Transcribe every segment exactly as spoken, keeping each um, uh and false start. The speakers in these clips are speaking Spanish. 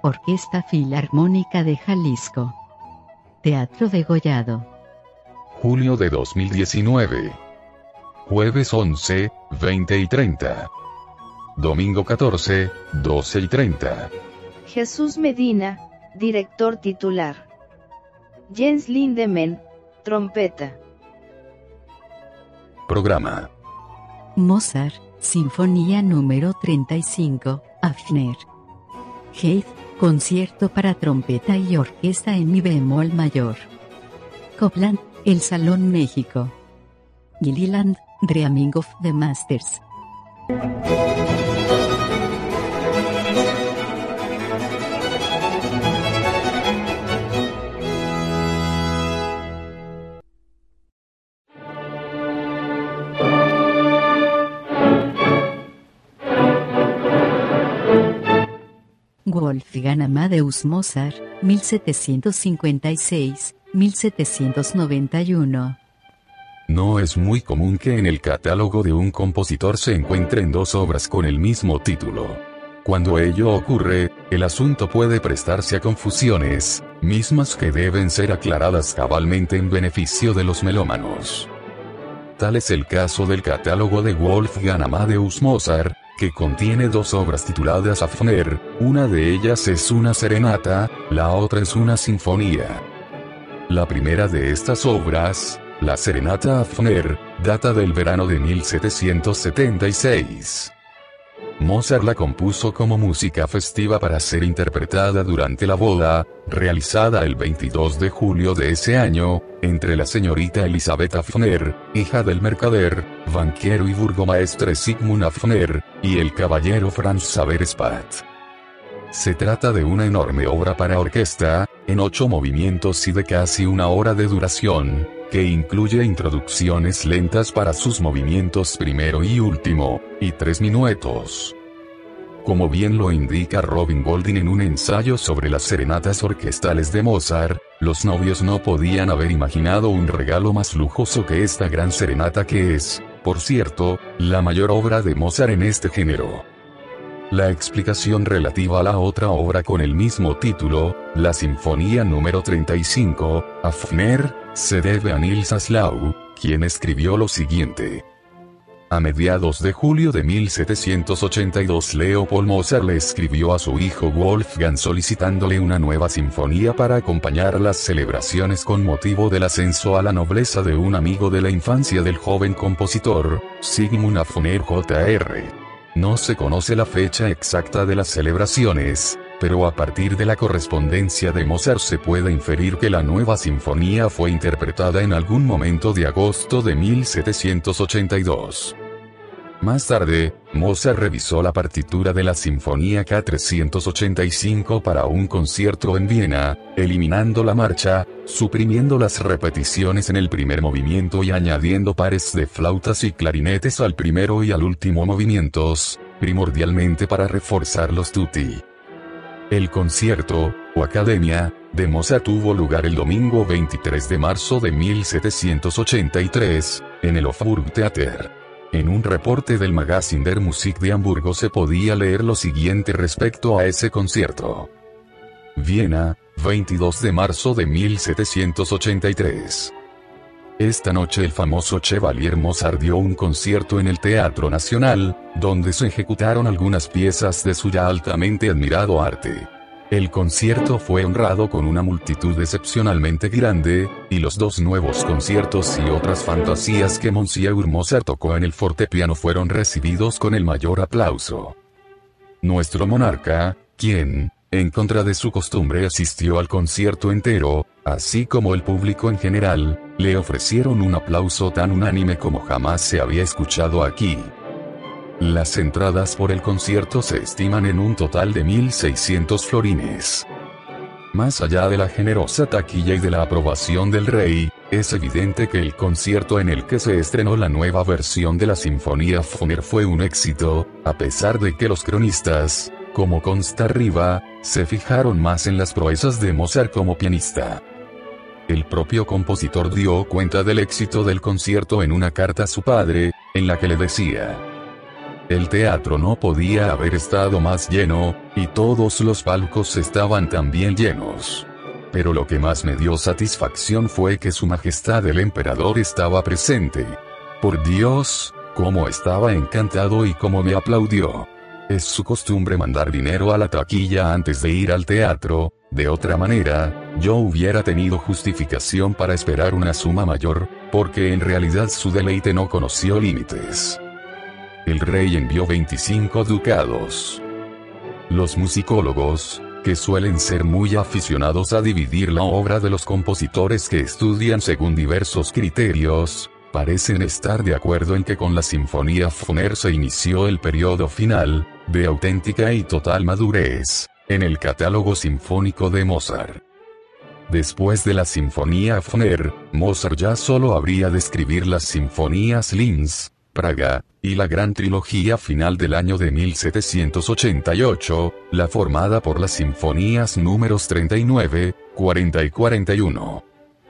Orquesta Filarmónica de Jalisco. Teatro Degollado. Julio de dos mil diecinueve. Jueves once, veinte y treinta. Domingo catorce, doce y treinta. Jesús Medina, director titular. Jens Lindemann, trompeta. Programa. Mozart, Sinfonía número treinta y cinco, Hafner. Haydn, concierto para trompeta y orquesta en mi bemol mayor. Copland, El Salón México. Gilliland, Dreaming of the Masters. Wolfgang Amadeus Mozart, mil setecientos cincuenta y seis a mil setecientos noventa y uno. No es muy común que en el catálogo de un compositor se encuentren dos obras con el mismo título. Cuando ello ocurre, el asunto puede prestarse a confusiones, mismas que deben ser aclaradas cabalmente en beneficio de los melómanos. Tal es el caso del catálogo de Wolfgang Amadeus Mozart, que contiene dos obras tituladas Hafner, una de ellas es una serenata, la otra es una sinfonía. La primera de estas obras, la serenata Hafner, data del verano de mil setecientos setenta y seis. Mozart la compuso como música festiva para ser interpretada durante la boda, realizada el veintidós de julio de ese año, entre la señorita Elisabeth Hafner, hija del mercader, banquero y burgomaestre Sigmund Hafner, y el caballero Franz Xaver Spatz. Se trata de una enorme obra para orquesta, en ocho movimientos y de casi una hora de duración, que incluye introducciones lentas para sus movimientos primero y último, y tres minuetos. Como bien lo indica Robin Goldin en un ensayo sobre las serenatas orquestales de Mozart, los novios no podían haber imaginado un regalo más lujoso que esta gran serenata que es, por cierto, la mayor obra de Mozart en este género. La explicación relativa a la otra obra con el mismo título, la Sinfonía número treinta y cinco, Hafner, se debe a Nils Aslau, quien escribió lo siguiente. A mediados de julio de mil setecientos ochenta y dos Leopold Mozart le escribió a su hijo Wolfgang solicitándole una nueva sinfonía para acompañar las celebraciones con motivo del ascenso a la nobleza de un amigo de la infancia del joven compositor, Sigmund Hafner J R No se conoce la fecha exacta de las celebraciones, pero a partir de la correspondencia de Mozart se puede inferir que la nueva sinfonía fue interpretada en algún momento de agosto de mil setecientos ochenta y dos. Más tarde, Mozart revisó la partitura de la Sinfonía K trescientos ochenta y cinco para un concierto en Viena, eliminando la marcha, suprimiendo las repeticiones en el primer movimiento y añadiendo pares de flautas y clarinetes al primero y al último movimientos, primordialmente para reforzar los tutti. El concierto, o academia, de Mozart tuvo lugar el domingo veintitrés de marzo de mil setecientos ochenta y tres, en el Hofburgtheater. En un reporte del Magazin der Musik de Hamburgo se podía leer lo siguiente respecto a ese concierto. Viena, veintidós de marzo de mil setecientos ochenta y tres. Esta noche el famoso Chevalier Mozart dio un concierto en el Teatro Nacional, donde se ejecutaron algunas piezas de su ya altamente admirado arte. El concierto fue honrado con una multitud excepcionalmente grande, y los dos nuevos conciertos y otras fantasías que Monsieur Mozart tocó en el fortepiano fueron recibidos con el mayor aplauso. Nuestro monarca, quien, en contra de su costumbre asistió al concierto entero, así como el público en general, le ofrecieron un aplauso tan unánime como jamás se había escuchado aquí. Las entradas por el concierto se estiman en un total de mil seiscientos florines. Más allá de la generosa taquilla y de la aprobación del rey, es evidente que el concierto en el que se estrenó la nueva versión de la Sinfonía Hafner fue un éxito, a pesar de que los cronistas, como consta arriba, se fijaron más en las proezas de Mozart como pianista. El propio compositor dio cuenta del éxito del concierto en una carta a su padre, en la que le decía: El teatro no podía haber estado más lleno, y todos los palcos estaban también llenos. Pero lo que más me dio satisfacción fue que Su Majestad el Emperador estaba presente. Por Dios, cómo estaba encantado y cómo me aplaudió. Es su costumbre mandar dinero a la taquilla antes de ir al teatro, de otra manera, yo hubiera tenido justificación para esperar una suma mayor, porque en realidad su deleite no conoció límites. El rey envió veinticinco ducados. Los musicólogos, que suelen ser muy aficionados a dividir la obra de los compositores que estudian según diversos criterios, parecen estar de acuerdo en que con la Sinfonía Wagner se inició el periodo final, de auténtica y total madurez, en el catálogo sinfónico de Mozart. Después de la Sinfonía Wagner, Mozart ya solo habría de escribir las sinfonías Linz, Praga, y la gran trilogía final del año de mil setecientos ochenta y ocho, la formada por las sinfonías números treinta y nueve, cuarenta y cuarenta y uno.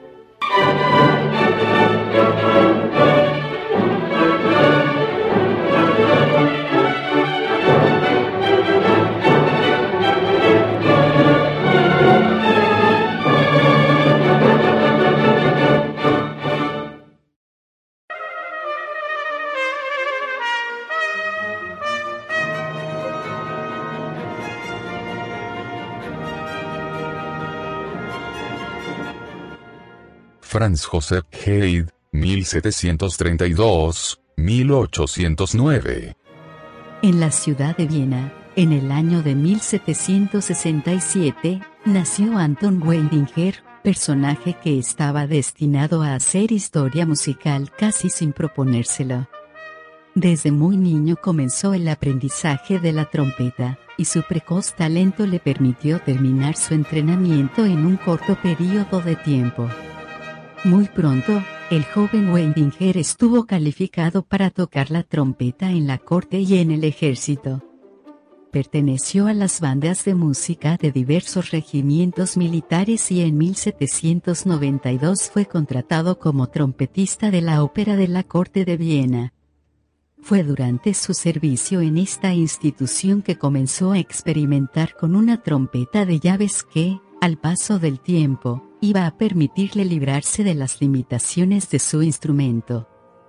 Franz Joseph Haydn, mil setecientos treinta y dos a mil ochocientos nueve. En la ciudad de Viena, en el año de mil setecientos sesenta y siete, nació Anton Weidinger, personaje que estaba destinado a hacer historia musical casi sin proponérselo. Desde muy niño comenzó el aprendizaje de la trompeta, y su precoz talento le permitió terminar su entrenamiento en un corto periodo de tiempo. Muy pronto, el joven Weidinger estuvo calificado para tocar la trompeta en la corte y en el ejército. Perteneció a las bandas de música de diversos regimientos militares y en mil setecientos noventa y dos fue contratado como trompetista de la Ópera de la Corte de Viena. Fue durante su servicio en esta institución que comenzó a experimentar con una trompeta de llaves que, al paso del tiempo, iba a permitirle librarse de las limitaciones de su instrumento.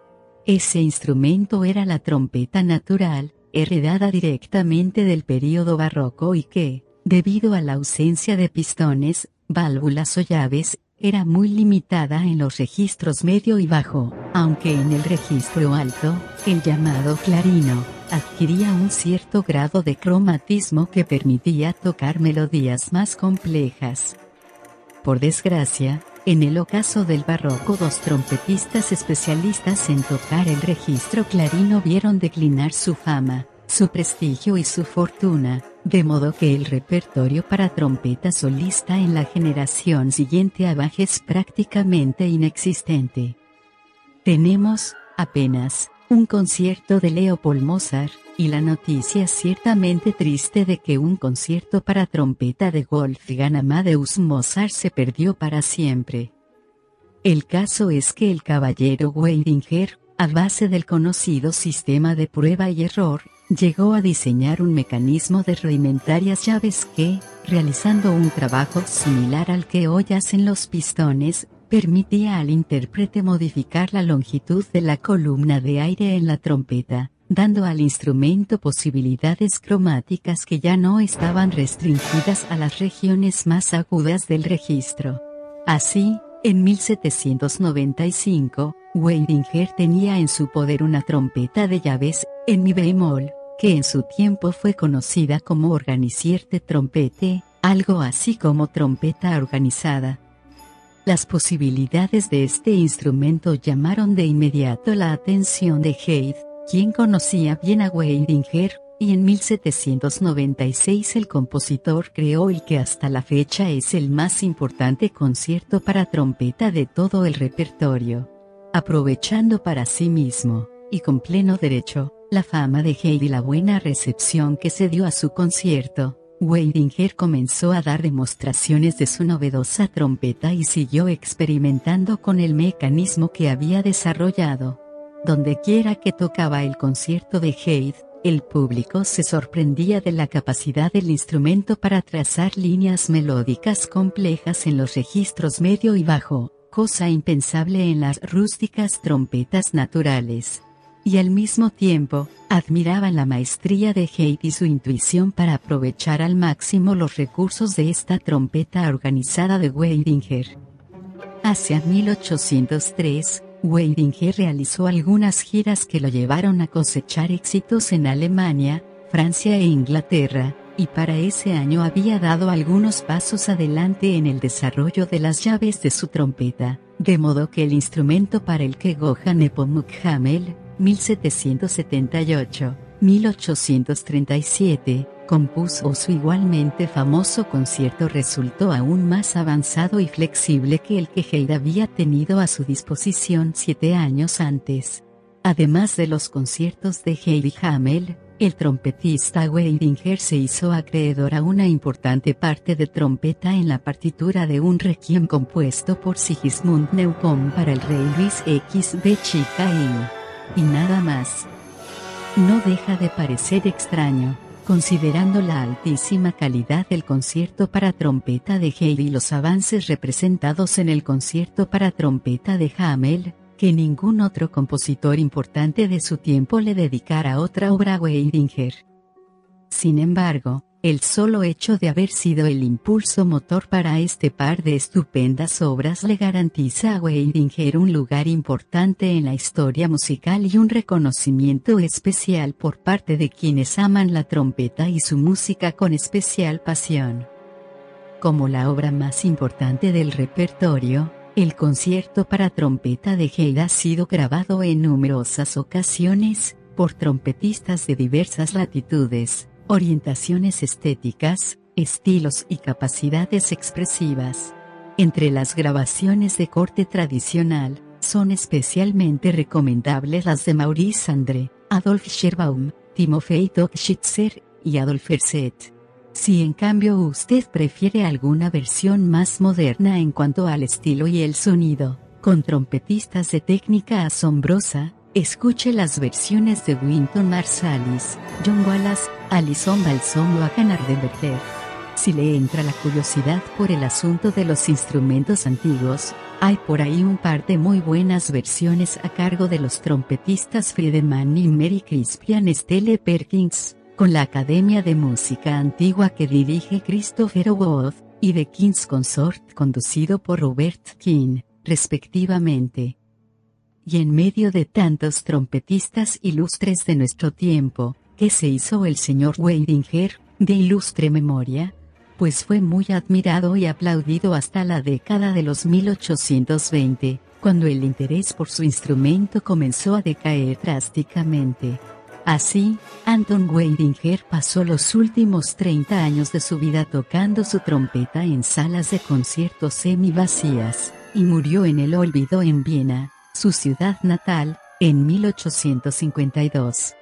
Ese instrumento era la trompeta natural, heredada directamente del período barroco y que, debido a la ausencia de pistones, válvulas o llaves, era muy limitada en los registros medio y bajo, aunque en el registro alto, el llamado clarino, adquiría un cierto grado de cromatismo que permitía tocar melodías más complejas. Por desgracia, en el ocaso del barroco dos trompetistas especialistas en tocar el registro clarino vieron declinar su fama, su prestigio y su fortuna, de modo que el repertorio para trompeta solista en la generación siguiente a Bach es prácticamente inexistente. Tenemos, apenas, un concierto de Leopold Mozart, y la noticia ciertamente triste de que un concierto para trompeta de Wolfgang Amadeus Mozart se perdió para siempre. El caso es que el caballero Weidinger, a base del conocido sistema de prueba y error, llegó a diseñar un mecanismo de rudimentarias llaves que, realizando un trabajo similar al que hoy hacen los pistones, permitía al intérprete modificar la longitud de la columna de aire en la trompeta, dando al instrumento posibilidades cromáticas que ya no estaban restringidas a las regiones más agudas del registro. Así, en mil setecientos noventa y cinco, Weidinger tenía en su poder una trompeta de llaves, en mi bemol, que en su tiempo fue conocida como organisierte trompete, algo así como trompeta organizada. Las posibilidades de este instrumento llamaron de inmediato la atención de Haydn, quien conocía bien a Weidinger, y en mil setecientos noventa y seis el compositor creó el que hasta la fecha es el más importante concierto para trompeta de todo el repertorio. Aprovechando para sí mismo, y con pleno derecho, la fama de Haydn y la buena recepción que se dio a su concierto, Weidinger comenzó a dar demostraciones de su novedosa trompeta y siguió experimentando con el mecanismo que había desarrollado. Dondequiera que tocaba el concierto de Haydn, el público se sorprendía de la capacidad del instrumento para trazar líneas melódicas complejas en los registros medio y bajo, cosa impensable en las rústicas trompetas naturales. Y al mismo tiempo, admiraban la maestría de Haydn y su intuición para aprovechar al máximo los recursos de esta trompeta organizada de Weidinger. Hacia mil ochocientos tres, Weidinger realizó algunas giras que lo llevaron a cosechar éxitos en Alemania, Francia e Inglaterra, y para ese año había dado algunos pasos adelante en el desarrollo de las llaves de su trompeta, de modo que el instrumento para el que Johann Nepomuk Hummel, mil setecientos setenta y ocho a mil ochocientos treinta y siete, compuso su igualmente famoso concierto resultó aún más avanzado y flexible que el que Haydn había tenido a su disposición siete años antes. Además de los conciertos de Haydn y Hummel, el trompetista Weidinger se hizo acreedor a una importante parte de trompeta en la partitura de un requiem compuesto por Sigismund Neukomm para el rey Luis X de Chicago. Y nada más. No deja de parecer extraño, considerando la altísima calidad del concierto para trompeta de Haydn y los avances representados en el concierto para trompeta de Hummel, que ningún otro compositor importante de su tiempo le dedicara otra obra a Weidinger. Sin embargo, el solo hecho de haber sido el impulso motor para este par de estupendas obras le garantiza a Weidinger un lugar importante en la historia musical y un reconocimiento especial por parte de quienes aman la trompeta y su música con especial pasión. Como la obra más importante del repertorio, el concierto para trompeta de Haydn ha sido grabado en numerosas ocasiones, por trompetistas de diversas latitudes, orientaciones estéticas, estilos y capacidades expresivas. Entre las grabaciones de corte tradicional, son especialmente recomendables las de Maurice André, Adolf Scherbaum, Timofey Tokschitzer y Adolf Herset. Si en cambio usted prefiere alguna versión más moderna en cuanto al estilo y el sonido, con trompetistas de técnica asombrosa, escuche las versiones de Wynton Marsalis, John Wallace, Alison Balsom o Johann Ardenberger. Si le entra la curiosidad por el asunto de los instrumentos antiguos, hay por ahí un par de muy buenas versiones a cargo de los trompetistas Friedemann y Mary Crispian Stelle Perkins, con la Academia de Música Antigua que dirige Christopher Wood, y The King's Consort conducido por Robert King, respectivamente. Y en medio de tantos trompetistas ilustres de nuestro tiempo, ¿qué se hizo el señor Weidinger, de ilustre memoria? Pues fue muy admirado y aplaudido hasta la década de los mil ochocientos veinte, cuando el interés por su instrumento comenzó a decaer drásticamente. Así, Anton Weidinger pasó los últimos treinta años de su vida tocando su trompeta en salas de conciertos semivacías, y murió en el olvido en Viena, su ciudad natal, en mil ochocientos cincuenta y dos.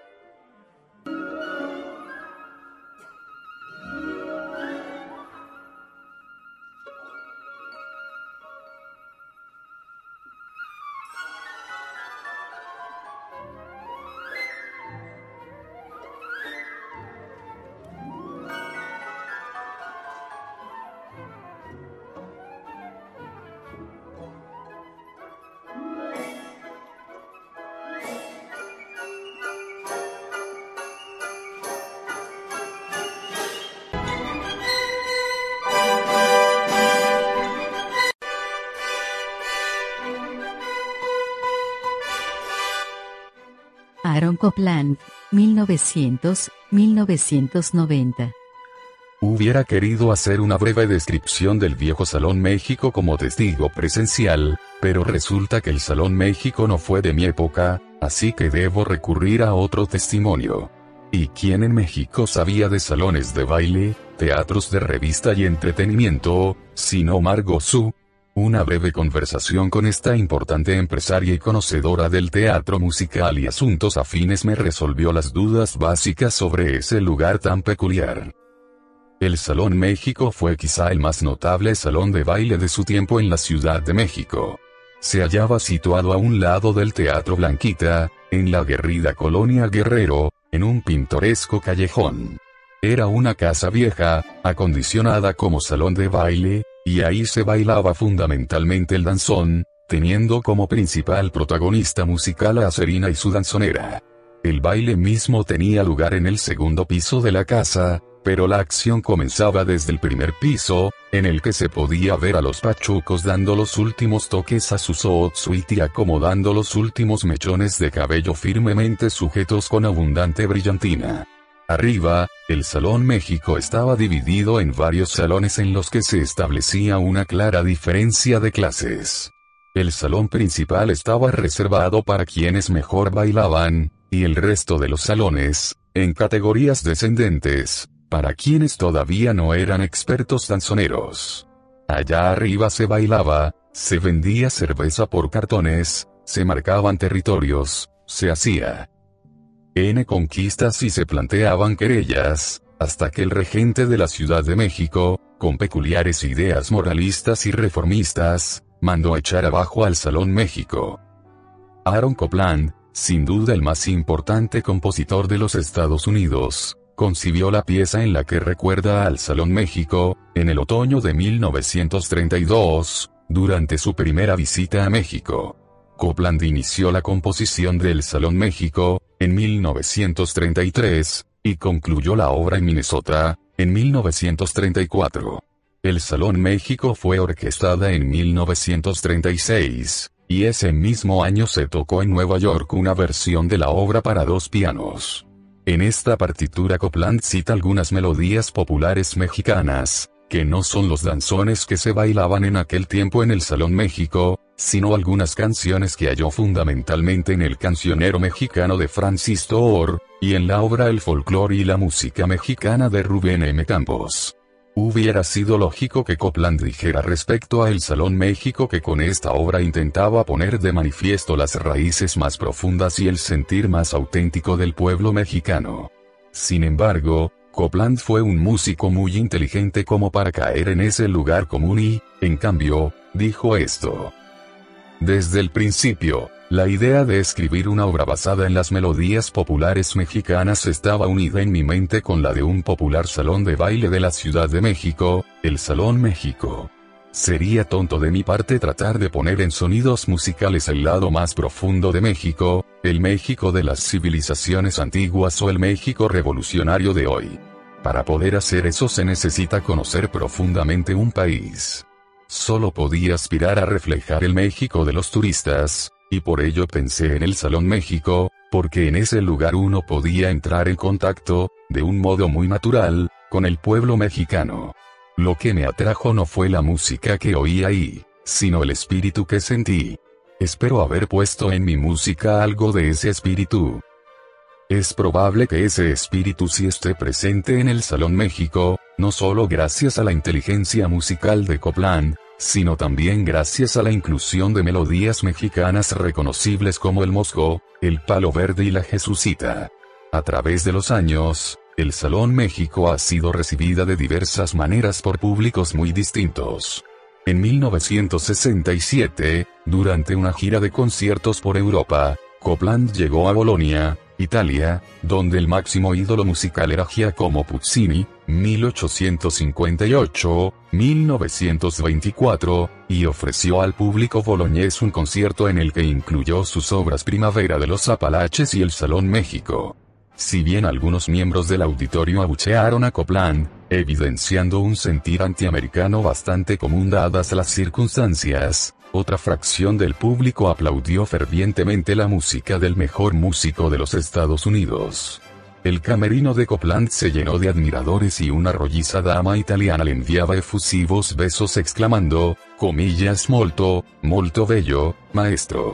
Aaron Copland, mil novecientos a mil novecientos noventa. Hubiera querido hacer una breve descripción del viejo Salón México como testigo presencial, pero resulta que el Salón México no fue de mi época, así que debo recurrir a otro testimonio. ¿Y quién en México sabía de salones de baile, teatros de revista y entretenimiento, sino Margot Su? Una breve conversación con esta importante empresaria y conocedora del teatro musical y asuntos afines me resolvió las dudas básicas sobre ese lugar tan peculiar. El Salón México fue quizá el más notable salón de baile de su tiempo en la Ciudad de México. Se hallaba situado a un lado del Teatro Blanquita, en la aguerrida colonia Guerrero, en un pintoresco callejón. Era una casa vieja, acondicionada como salón de baile, y ahí se bailaba fundamentalmente el danzón, teniendo como principal protagonista musical a Serina y su danzonera. El baile mismo tenía lugar en el segundo piso de la casa, pero la acción comenzaba desde el primer piso, en el que se podía ver a los pachucos dando los últimos toques a su zootsuit y acomodando los últimos mechones de cabello firmemente sujetos con abundante brillantina. Arriba, el Salón México estaba dividido en varios salones en los que se establecía una clara diferencia de clases. El salón principal estaba reservado para quienes mejor bailaban, y el resto de los salones, en categorías descendentes, para quienes todavía no eran expertos danzoneros. Allá arriba se bailaba, se vendía cerveza por cartones, se marcaban territorios, se hacía N conquistas y se planteaban querellas, hasta que el regente de la Ciudad de México, con peculiares ideas moralistas y reformistas, mandó echar abajo al Salón México. Aaron Copland, sin duda el más importante compositor de los Estados Unidos, concibió la pieza en la que recuerda al Salón México, en el otoño de mil novecientos treinta y dos, durante su primera visita a México. Copland inició la composición del Salón México, en mil novecientos treinta y tres, y concluyó la obra en Minnesota, en mil novecientos treinta y cuatro. El Salón México fue orquestada en mil novecientos treinta y seis, y ese mismo año se tocó en Nueva York una versión de la obra para dos pianos. En esta partitura Copland cita algunas melodías populares mexicanas, que no son los danzones que se bailaban en aquel tiempo en el Salón México, sino algunas canciones que halló fundamentalmente en el cancionero mexicano de Francis Toor, y en la obra El folclore y la música mexicana de Rubén M. Campos. Hubiera sido lógico que Copland dijera respecto a El Salón México que con esta obra intentaba poner de manifiesto las raíces más profundas y el sentir más auténtico del pueblo mexicano. Sin embargo, Copland fue un músico muy inteligente como para caer en ese lugar común y, en cambio, dijo esto. Desde el principio, la idea de escribir una obra basada en las melodías populares mexicanas estaba unida en mi mente con la de un popular salón de baile de la Ciudad de México, el Salón México. Sería tonto de mi parte tratar de poner en sonidos musicales el lado más profundo de México, el México de las civilizaciones antiguas o el México revolucionario de hoy. Para poder hacer eso se necesita conocer profundamente un país. Solo podía aspirar a reflejar el México de los turistas, y por ello pensé en el Salón México, porque en ese lugar uno podía entrar en contacto, de un modo muy natural, con el pueblo mexicano. Lo que me atrajo no fue la música que oí ahí, sino el espíritu que sentí. Espero haber puesto en mi música algo de ese espíritu. Es probable que ese espíritu sí esté presente en el Salón México, no solo gracias a la inteligencia musical de Copland, sino también gracias a la inclusión de melodías mexicanas reconocibles como el mosco, el palo verde y la jesucita. A través de los años, el Salón México ha sido recibida de diversas maneras por públicos muy distintos. En mil novecientos sesenta y siete, durante una gira de conciertos por Europa, Copland llegó a Bolonia, Italia, donde el máximo ídolo musical era Giacomo Puccini, mil ochocientos cincuenta y ocho a mil novecientos veinticuatro, y ofreció al público boloñés un concierto en el que incluyó sus obras Primavera de los Apalaches y el Salón México. Si bien algunos miembros del auditorio abuchearon a Copland, evidenciando un sentir antiamericano bastante común dadas las circunstancias, otra fracción del público aplaudió fervientemente la música del mejor músico de los Estados Unidos. El camerino de Copland se llenó de admiradores y una rolliza dama italiana le enviaba efusivos besos exclamando, comillas molto, molto bello, maestro.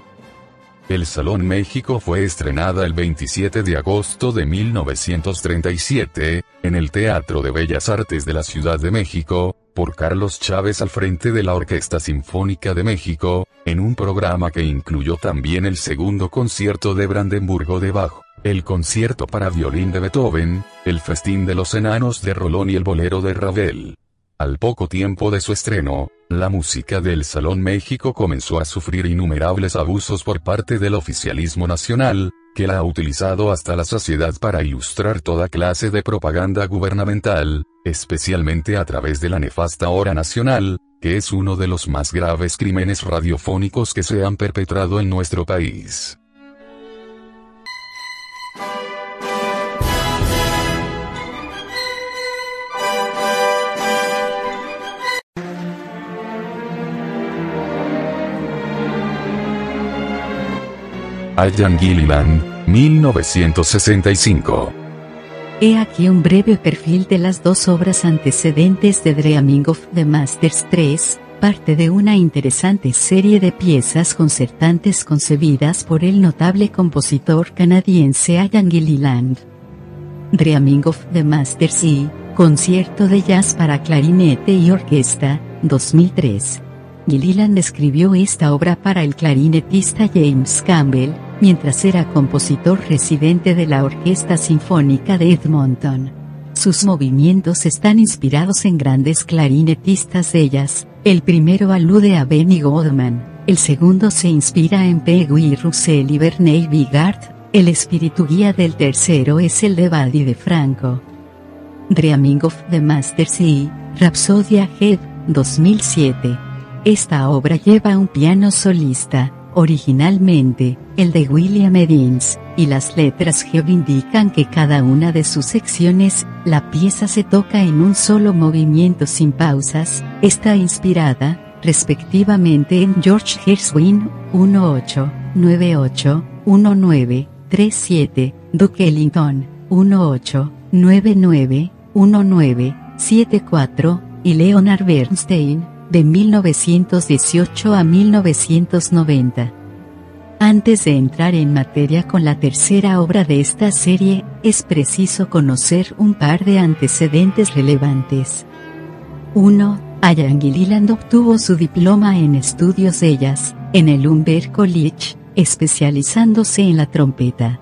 El Salón México fue estrenada el veintisiete de agosto de mil novecientos treinta y siete, en el Teatro de Bellas Artes de la Ciudad de México, por Carlos Chávez al frente de la Orquesta Sinfónica de México, en un programa que incluyó también el segundo concierto de Brandenburgo de Bach, el concierto para violín de Beethoven, el festín de los enanos de Rolón y el bolero de Ravel. Al poco tiempo de su estreno, la música del Salón México comenzó a sufrir innumerables abusos por parte del oficialismo nacional, que la ha utilizado hasta la saciedad para ilustrar toda clase de propaganda gubernamental, especialmente a través de la nefasta Hora Nacional, que es uno de los más graves crímenes radiofónicos que se han perpetrado en nuestro país. Ian Gilliland, mil novecientos sesenta y cinco. He aquí un breve perfil de las dos obras antecedentes de Dreaming of the Masters tres, parte de una interesante serie de piezas concertantes concebidas por el notable compositor canadiense Ian Gilliland. Dreaming of the Masters y Concierto de Jazz para Clarinete y Orquesta, dos mil tres. Gilliland escribió esta obra para el clarinetista James Campbell, mientras era compositor residente de la Orquesta Sinfónica de Edmonton. Sus movimientos están inspirados en grandes clarinetistas de jazz. El primero alude a Benny Goodman, el segundo se inspira en Peggy Russell y Bernie Bigard, el espíritu guía del tercero es el de Buddy DeFranco. Dreaming of the Masters y Rhapsodia Head, dos mil siete. Esta obra lleva un piano solista, originalmente, el de William Edins, y las letras G indican que cada una de sus secciones, la pieza se toca en un solo movimiento sin pausas, está inspirada, respectivamente en George Gershwin, uno ocho, nueve ocho, uno nueve, tres siete, Duke Ellington, uno ocho, nueve nueve, uno nueve, siete cuatro, y Leonard Bernstein, de mil novecientos dieciocho a mil novecientos noventa. Antes de entrar en materia con la tercera obra de esta serie, es preciso conocer un par de antecedentes relevantes. uno. Ian Gilliland obtuvo su diploma en estudios de jazz, en el Humber College, especializándose en la trompeta.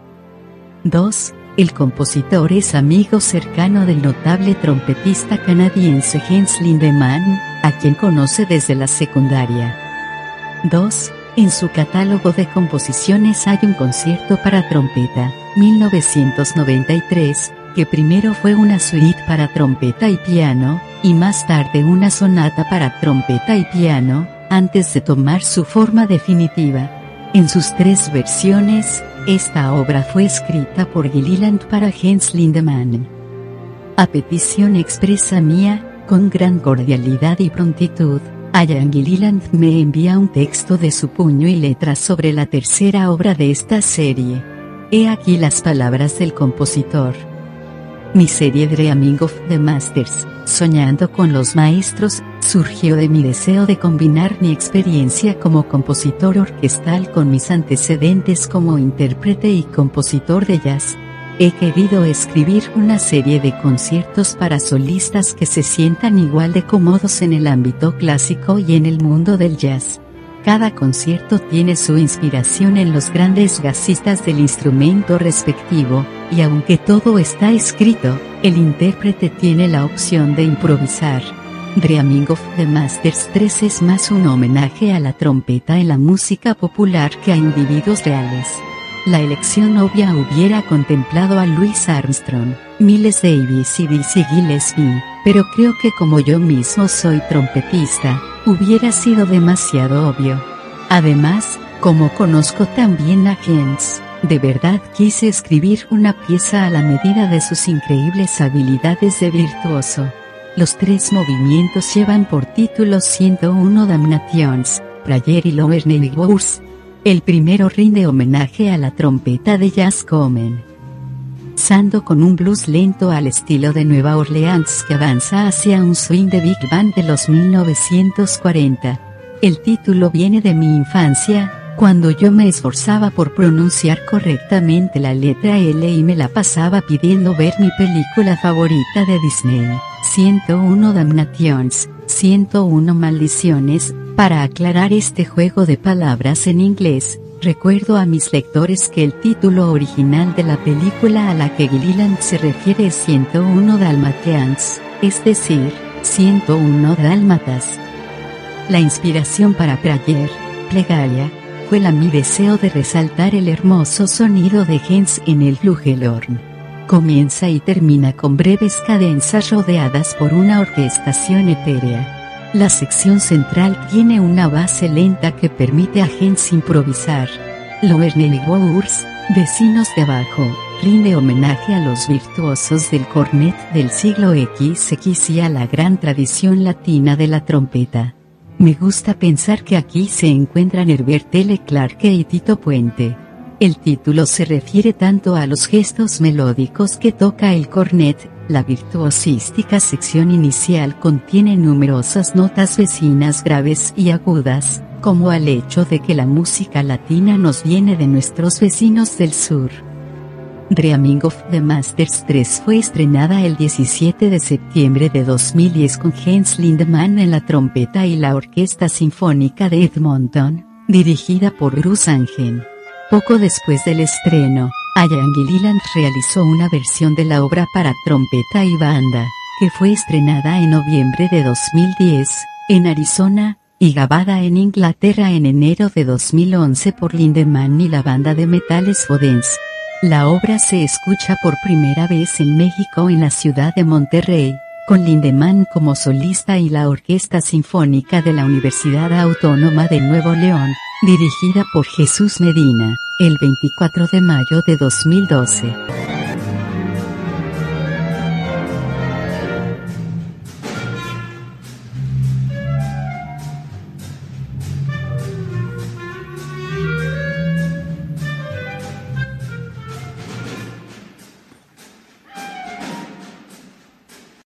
dos. El compositor es amigo cercano del notable trompetista canadiense Jens Lindemann, a quien conoce desde la secundaria. dos. En su catálogo de composiciones hay un concierto para trompeta, mil novecientos noventa y tres, que primero fue una suite para trompeta y piano, y más tarde una sonata para trompeta y piano, antes de tomar su forma definitiva. En sus tres versiones, esta obra fue escrita por Gilliland para Jens Lindemann. A petición expresa mía, con gran cordialidad y prontitud, Ian Gilliland me envía un texto de su puño y letra sobre la tercera obra de esta serie. He aquí las palabras del compositor. Mi serie Dreaming of the Masters, Soñando con los Maestros, surgió de mi deseo de combinar mi experiencia como compositor orquestal con mis antecedentes como intérprete y compositor de jazz. He querido escribir una serie de conciertos para solistas que se sientan igual de cómodos en el ámbito clásico y en el mundo del jazz. Cada concierto tiene su inspiración en los grandes jazzistas del instrumento respectivo, y aunque todo está escrito, el intérprete tiene la opción de improvisar. Dreaming of the Masters tres es más un homenaje a la trompeta en la música popular que a individuos reales. La elección obvia hubiera contemplado a Louis Armstrong, Miles Davis y Dizzy Gillespie, pero creo que como yo mismo soy trompetista, hubiera sido demasiado obvio. Además, como conozco también a Jens, de verdad quise escribir una pieza a la medida de sus increíbles habilidades de virtuoso. Los tres movimientos llevan por título ciento uno Damnations, Prayer y Lower Neighbors. El primero rinde homenaje a la trompeta de jazz comenzando con un blues lento al estilo de Nueva Orleans que avanza hacia un swing de big band de los mil novecientos cuarenta. El título viene de mi infancia, cuando yo me esforzaba por pronunciar correctamente la letra L y me la pasaba pidiendo ver mi película favorita de Disney, ciento uno Damnations, ciento uno Maldiciones. Para aclarar este juego de palabras en inglés, recuerdo a mis lectores que el título original de la película a la que Gilliland se refiere es ciento uno Dalmatians, es decir, ciento uno Dálmatas. La inspiración para Prayer, plegaria, fue la mi deseo de resaltar el hermoso sonido de Jens en el flugelhorn. Comienza y termina con breves cadencias rodeadas por una orquestación etérea. La sección central tiene una base lenta que permite a Jens improvisar. Loerneligours, vecinos de abajo, rinde homenaje a los virtuosos del cornet del siglo equis equis y a la gran tradición latina de la trompeta. Me gusta pensar que aquí se encuentran Herbert L. Clarke y Tito Puente. El título se refiere tanto a los gestos melódicos que toca el cornet, la virtuosística sección inicial contiene numerosas notas vecinas graves y agudas, como al hecho de que la música latina nos viene de nuestros vecinos del sur. Dreaming of the Masters tres fue estrenada el diecisiete de septiembre de dos mil diez con Jens Lindemann en la trompeta y la Orquesta Sinfónica de Edmonton, dirigida por Bruce Angen. Poco después del estreno, Ian Gilliland realizó una versión de la obra para trompeta y banda, que fue estrenada en noviembre de dos mil diez, en Arizona, y grabada en Inglaterra en enero de dos mil once por Lindemann y la banda de metales Bodens. La obra se escucha por primera vez en México en la ciudad de Monterrey, con Lindemann como solista y la Orquesta Sinfónica de la Universidad Autónoma de Nuevo León, dirigida por Jesús Medina, el veinticuatro de mayo de dos mil doce.